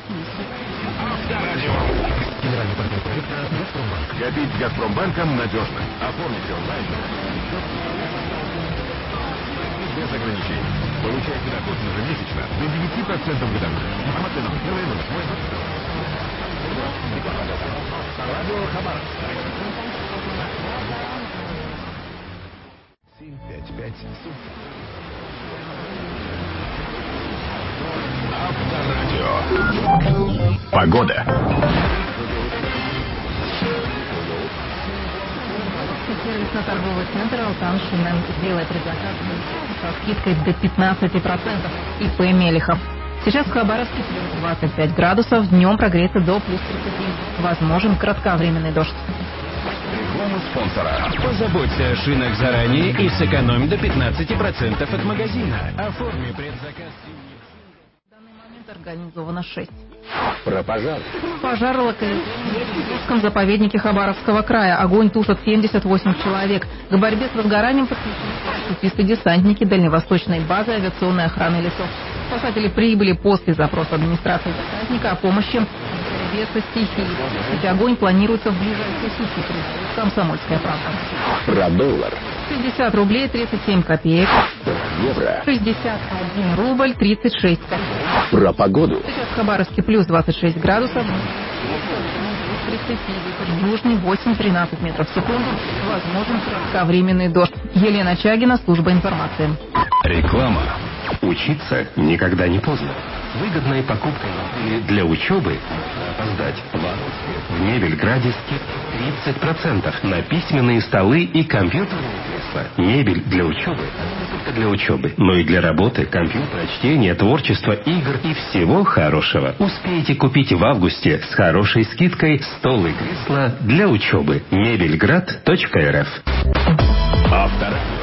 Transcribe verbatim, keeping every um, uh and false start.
Авторадио. Генеральный партнер проекта «Газпромбанк». Копить с «Газпромбанком» надежно. Оформите онлайн. Без ограничений. Получайте доход ежемесячно до девяти процентов годовых. Информация на первый номер. Радио Хабаровск. семь пять пять семь. Авторадио. Погода. Сервисно-торговый центр «Алтан Шинен» делает предзаказ со скидкой до пятнадцати процентов. ИП Мелихов. Сейчас в Хабаровске плюс двадцать пять градусов, днем прогреется до плюс тридцати. Возможен кратковременный дождь. Реклама спонсора. Позаботься о шинах заранее и сэкономь до пятнадцати процентов от магазина. Оформи предзаказ. В данный момент организовано шесть. Про пожар. Пожар локализован в Курском заповеднике Хабаровского края. Огонь тушат семьдесят восемь человек. К борьбе с возгоранием подключились десантники Дальневосточной базы авиационной охраны лесов. Спасатели прибыли после запроса администрации заказника о помощи веса стихии. Огонь планируется в ближайшие сутки. Комсомольская правда. Про доллар. шестьдесят рублей тридцать семь копеек. Евро. шестьдесят один рубль тридцать шесть копеек. Про погоду. Сейчас в Хабаровске плюс двадцать шесть градусов. Южный восемь-тринадцать метров в секунду. Возможен кратковременный дождь. Елена Чагина, служба информации. Реклама. Учиться никогда не поздно. Выгодной покупкой для учебы опоздать. В Мебельграде скидка тридцать процентов на письменные столы и компьютерные кресла. Мебель для учебы. Не только для учебы, но и для работы, компьютера, чтения, творчества, игр и всего хорошего. Успейте купить в августе с хорошей скидкой стол и кресло для учебы. Мебельград точка эр эф. Авторадио.